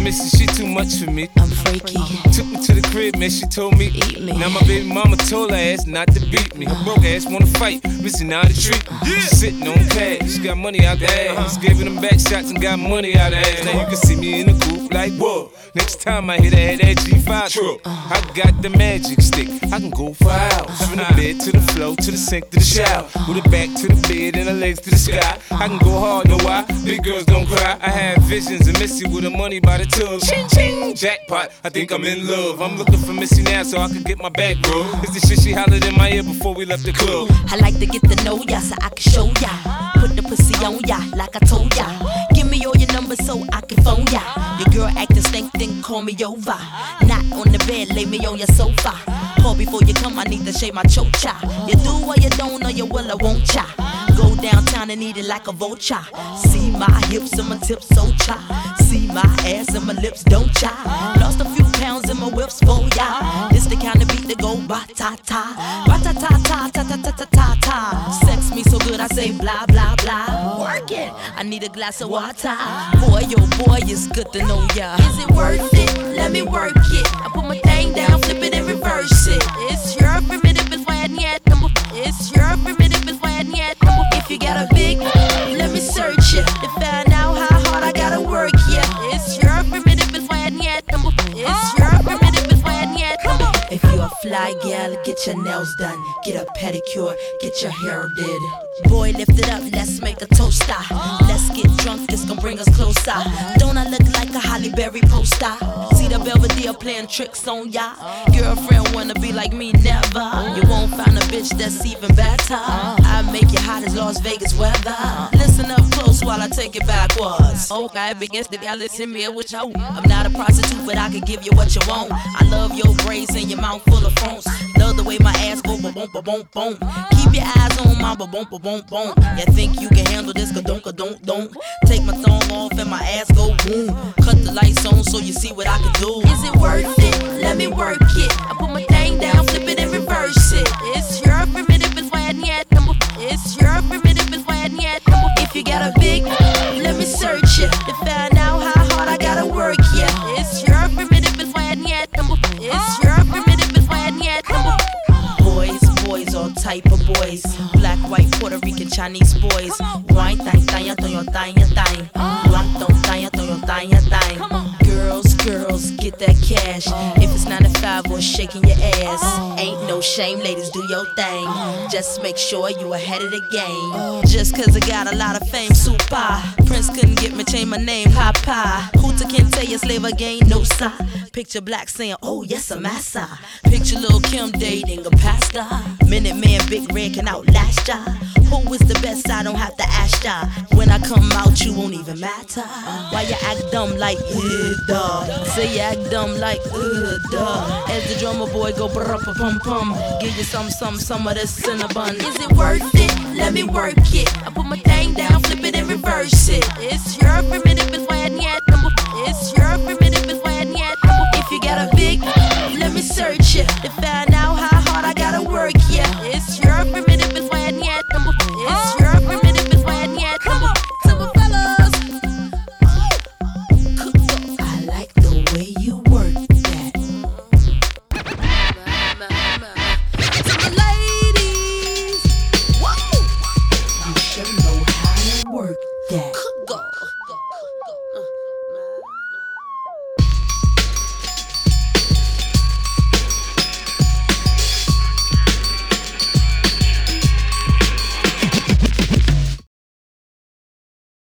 Missy, she too much for me. I'm freaky. Took me to the crib, man, she told me Eat me. Now my baby mama told her ass not to beat me. Her broke ass wanna fight, Missy now to treat me. She sitting on cash, she got money out the ass. Giving them back shots and got money out the ass. Now you can see me in the coupe like, whoa. Next time I hit her head, that G5 truck. I got the magic stick, I can go for hours. From the bed to the floor, to the sink, to the shower. With her back to the bed and her legs to the sky. I can go hard, know why? Big girls don't cry. I have visions of Missy with her money by the tub. Ching ching, jackpot, I think I'm in love. I'm looking for Missy now so I can get my back, bro. It's the shit she hollered in my ear before we left the club. I like to get to know ya so I can show ya. Put the pussy on ya like I told ya. Give me all your numbers so I can phone ya. Your girl acting stink, then call me over. Not on the bed, lay me on your sofa. Call before you come, I need to shave my chocha. You do or you don't, or you will or won't cha. Go downtown and eat it like a vulture. See my hips and my tips so cha. See my ass and my lips don't cha. Lost a few pounds in my whips for ya. This the kind of beat that go ba-ta-ta. Ba-ta-ta-ta-ta-ta-ta-ta-ta. Sex me so good I say blah blah blah. Work it, I need a glass of water. Boy, oh boy, it's good to know ya. Is it worth it? Let me work it. I put my thing down, flip it and reverse it. It's your primitive is why number. It's your primitive is why number. If you got a big, let me search it to find out how hard I gotta work. Yeah, it's your primitive is why number. It's your primitive is why number. If you're a fly gal, get your nails done, get a pedicure, get your hair did. Boy, lift it up, let's make a toaster. Let's get drunk, this gon' bring us closer. Don't I look like a Halle Berry poster? See the Belvedere playing tricks on ya. Girlfriend wanna be like me, never. You won't find a bitch that's even better. I make you hot as Las Vegas weather. Listen up close while I take it backwards. Okay, begins to listen me with you. I'm not a prostitute, but I can give you what you want. I love your braids and your mouth full of phones. Love the way my ass go boom boom boom boom. Keep your eyes on my boom boom boom boom. You think you can handle this? Don't. Take my thumb off and my ass go boom. Cut the lights on so you see what I can do. Is it worth it? Let me work it. I put my thing down, flip it and reverse it. It's your primitive is why number. It's your primitive is why number. If you got a big, let me search it to find out how hard I gotta work. Yeah, it's your primitive is why number. It's your primitive is why number. Boys, all type of boys. Black, white, Puerto Rican, Chinese boys. Wine, tanya, toyo, tanya. Girls, get that cash. If it's 9 to 5 or shaking your ass, ain't no shame, ladies, do your thing. Just make sure you ahead of the game. Just cause I got a lot of fame, super. Prince couldn't get me, change my name, Papa. Hooter can't tell you slave again, no sir. Picture Black saying, oh yes, I'm massa. Picture Lil' Kim dating a pastor. Minute Man, Big Red can outlast ya. Who is the best? I don't have to ask ya. When I come out, you won't even matter. Why you act dumb like, duh? Say you act dumb like, duh. As the drummer boy go pum. Give you some of this cinnabon. Is it worth it? Let me work it. I put my thing down, flip it and reverse it. It's your primitive is why number. It's your primitive is why number. If you got a big, let me search it to find